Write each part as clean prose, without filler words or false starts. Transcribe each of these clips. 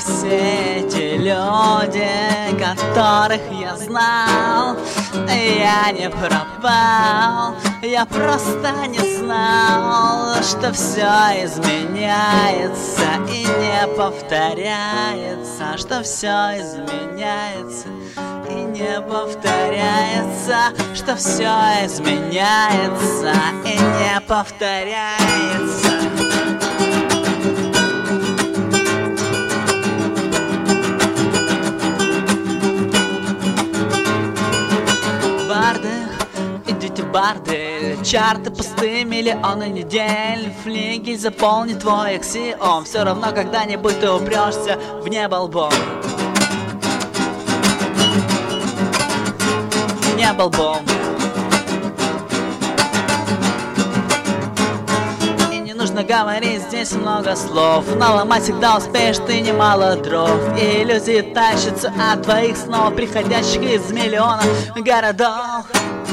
все эти люди, которых я знал, я не пропал, я просто не знал, что все изменяется и не повторяется, что все изменяется и не повторяется, что все изменяется и не повторяется. Идите в барды, чарты пусты, миллионы недель, флигель заполнит твой аксиом. Все равно когда-нибудь ты упрешься в небо лбом. Небо лбом. И не нужно говорить здесь много слов, наломать всегда успеешь ты немало дров. И иллюзии тащатся от твоих снов, приходящих из миллионов городов.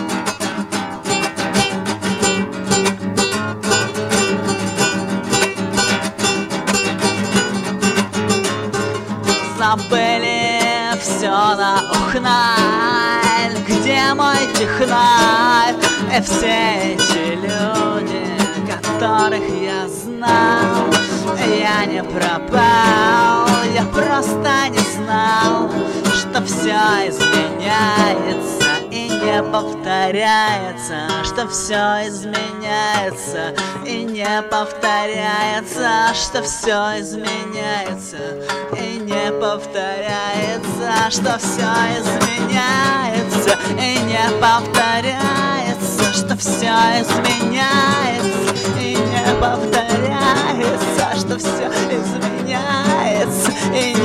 Забыли все на ухналь, где мой техналь? И все эти люди, которых я знал, я не пропал, я просто не знал, что все изменяется и не повторяется, что все изменяется и не повторяется, что все изменяется и не повторяется, что все изменяется и не повторяется, что все изменяется и не повторяется, что все изменяется и